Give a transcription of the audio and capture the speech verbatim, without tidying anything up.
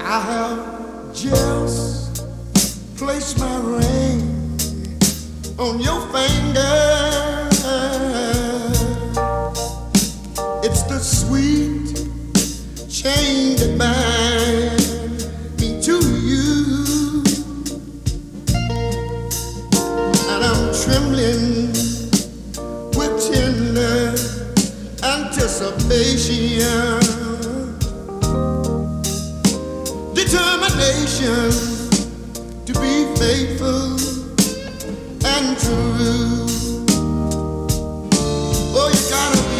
I have just placed my ring on your finger. It's the sweet chain that binds me to you, and I'm trembling with tender anticipation, determination to be faithful and true.